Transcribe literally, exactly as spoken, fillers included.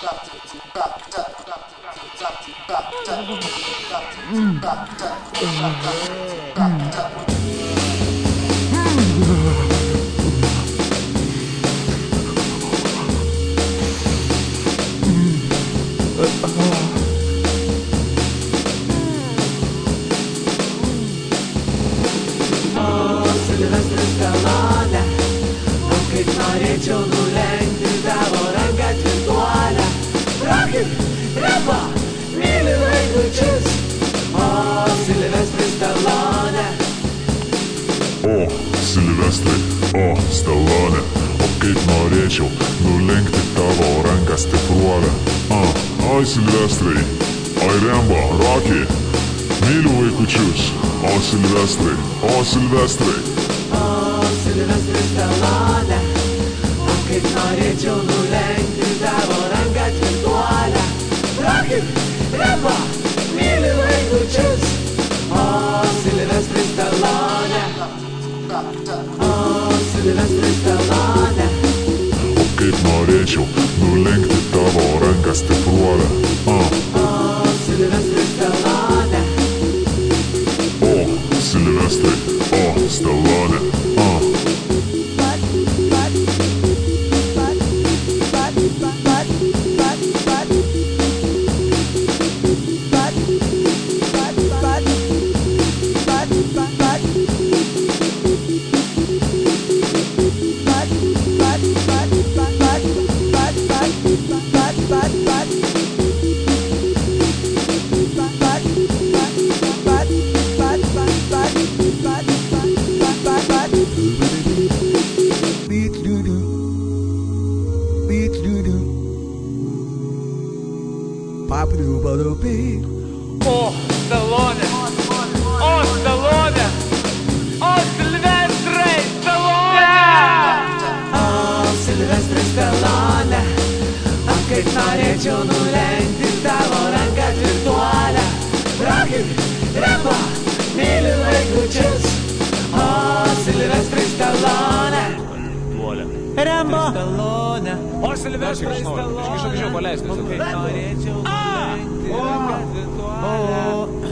Silvestras Stallone, o kaip norėčiau nulenkti tavo ranką virtualią. Rock'n'Roll, repo, myli vaikučius, o Silvestras Stallone. O Silvestrai, o Stallone, o kaip norėčiau nulenkti tavo ranką stipruolę. Ah, oi Silvestrai, oi Rembo, Rocky, myliu vaikučius, o Silvestrai, o Silvestrai. O Silvestras Stallone, o kaip norėčiau nulenkti tavo ranką virtualią. Rock'n'Roll, repo, myli vaikučius, o Silvestras Stallone. O Silvestras Stallone, O kaip norėčiau nulenkti tavo ranką stipruolę. Ah, o Silvestras Stallone. o Silvestrai, o Stallone. Ah. O Stallone, o Stallone, o Silvestrai Stallone. O Silvestras Stallone, o kaip norėčiau nulenkti tavo ranką virtualią. Rock'n'Roll, repo, myli vaikučius, o Silvestras Stallone. Rembo, Stallone, O Silvestrai Stallone. o